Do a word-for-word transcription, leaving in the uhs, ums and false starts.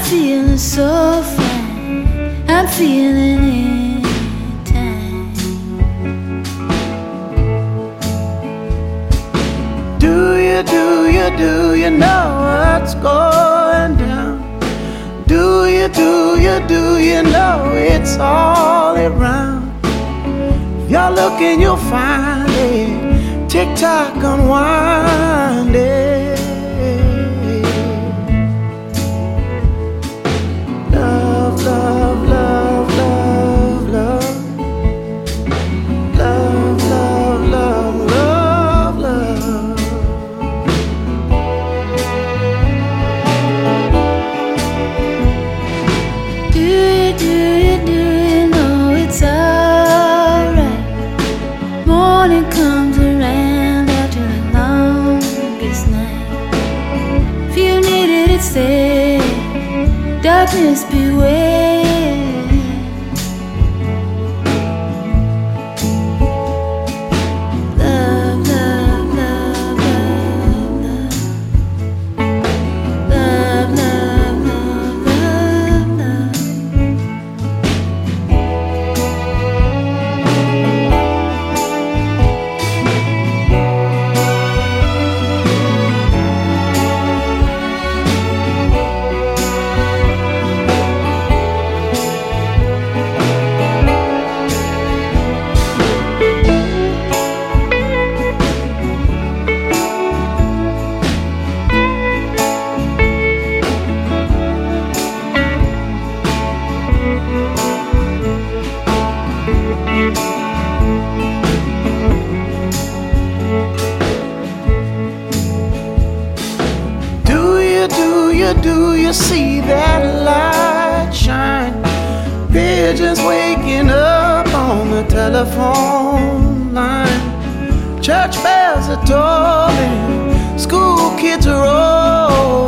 feeling so fine, I'm feeling it time. Do you, do you, do you know what's going down? Do you, do you, do you know it's all around? If you're looking, you'll find it. Tick-tock unwinding. Love, love, love, love, love. Love, love, love, love, love. Do you, do you, do you know it's alright? Morning comes around after the longest night. If you needed it, stay. Darkness beware. Love, love, love, love, love. Love, love, love, love, love. Do you, do you, do you see that light shine? Pigeons waking up on the telephone line. Church bells are tolling, school kids are old.